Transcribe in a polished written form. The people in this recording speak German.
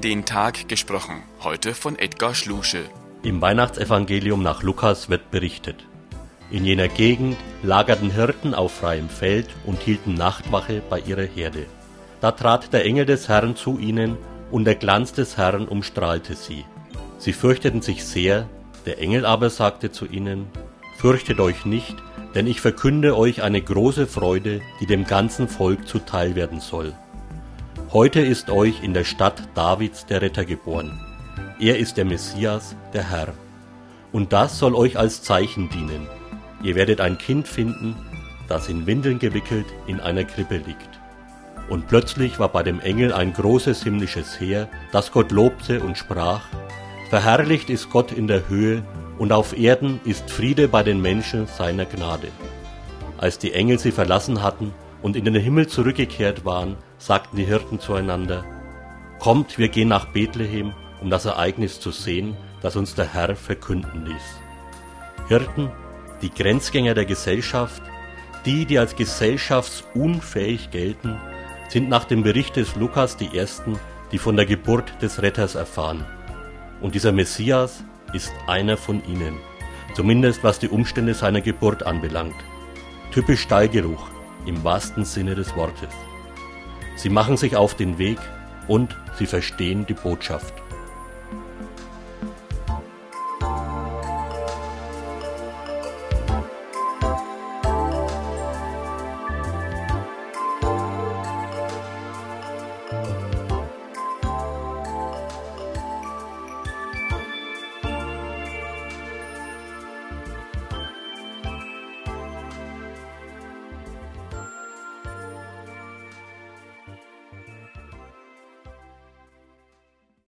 den Tag gesprochen. Heute von Edgar Schlusche. Im Weihnachtsevangelium nach Lukas wird berichtet: In jener Gegend lagerten Hirten auf freiem Feld und hielten Nachtwache bei ihrer Herde. Da trat der Engel des Herrn zu ihnen, und der Glanz des Herrn umstrahlte sie. Sie fürchteten sich sehr, der Engel aber sagte zu ihnen: Fürchtet euch nicht, denn ich verkünde euch eine große Freude, die dem ganzen Volk zuteil werden soll. Heute ist euch in der Stadt Davids der Retter geboren. Er ist der Messias, der Herr. Und das soll euch als Zeichen dienen. Ihr werdet ein Kind finden, das in Windeln gewickelt in einer Krippe liegt. Und plötzlich war bei dem Engel ein großes himmlisches Heer, das Gott lobte und sprach: Verherrlicht ist Gott in der Höhe, und auf Erden ist Friede bei den Menschen seiner Gnade. Als die Engel sie verlassen hatten und in den Himmel zurückgekehrt waren, sagten die Hirten zueinander: Kommt, wir gehen nach Bethlehem, um das Ereignis zu sehen, das uns der Herr verkünden ließ. Hirten, die Grenzgänger der Gesellschaft, die als gesellschaftsunfähig gelten, sind nach dem Bericht des Lukas die Ersten, die von der Geburt des Retters erfahren. Und dieser Messias ist einer von ihnen, zumindest was die Umstände seiner Geburt anbelangt. Typisch Stallgeruch im wahrsten Sinne des Wortes. Sie machen sich auf den Weg und sie verstehen die Botschaft.